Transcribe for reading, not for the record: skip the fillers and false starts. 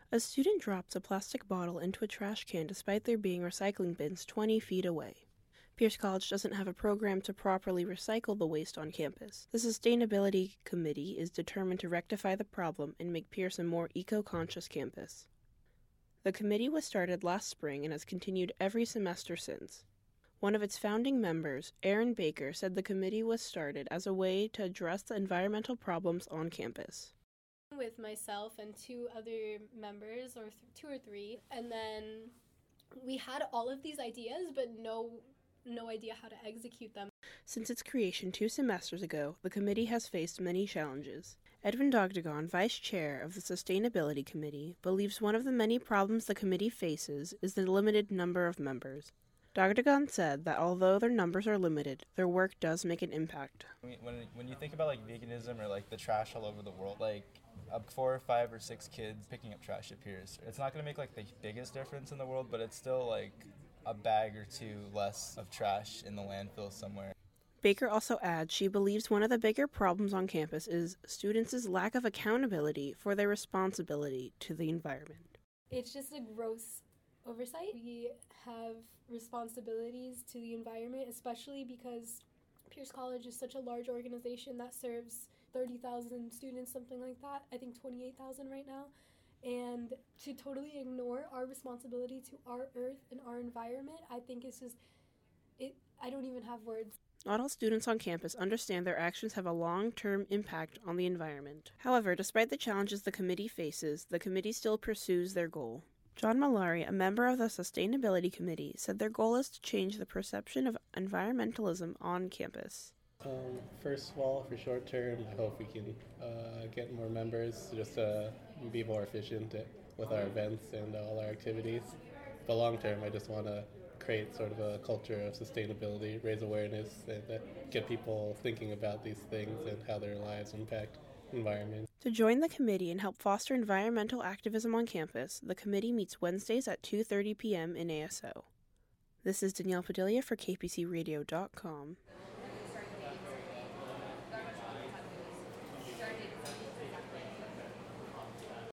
A student drops a plastic bottle into a trash can despite there being recycling bins 20 feet away. Pierce College doesn't have a program to properly recycle the waste on campus. The Sustainability Committee is determined to rectify the problem and make Pierce a more eco-conscious campus. The committee was started last spring and has continued every semester since. One of its founding members, Aaron Baker, said the committee was started as a way to address the environmental problems on campus. With myself and two other members, or two or three, and then we had all of these ideas, but no idea how to execute them. Since its creation 2 semesters ago, the committee has faced many challenges. Edwin Dogdagon, vice chair of the Sustainability Committee, believes one of the many problems the committee faces is the limited number of members. Dogdagon said that although their numbers are limited, their work does make an impact. When you think about like veganism or like the trash all over the world, like 4 or 5 or 6 kids picking up trash at Pierce, it's not going to make like the biggest difference in the world, but it's still like a bag or two less of trash in the landfill somewhere. Baker also adds she believes one of the bigger problems on campus is students' lack of accountability for their responsibility to the environment. It's just a gross oversight. We have responsibilities to the environment, especially because Pierce College is such a large organization that serves 30,000 students, something like that. I think 28,000 right now. And to totally ignore our responsibility to our earth and our environment, I think it's just, I don't even have words. Not all students on campus understand their actions have a long-term impact on the environment. However, despite the challenges the committee faces, the committee still pursues their goal. John Malari, a member of the Sustainability Committee, said their goal is to change the perception of environmentalism on campus. First of all, for short term, I hope we can get more members just to be more efficient with our events and all our activities. But long term, I just want to create sort of a culture of sustainability, raise awareness, and get people thinking about these things and how their lives impact the environment. To join the committee and help foster environmental activism on campus, the committee meets Wednesdays at 2:30 p.m. in ASO. This is Danielle Padilla for KPCRadio.com.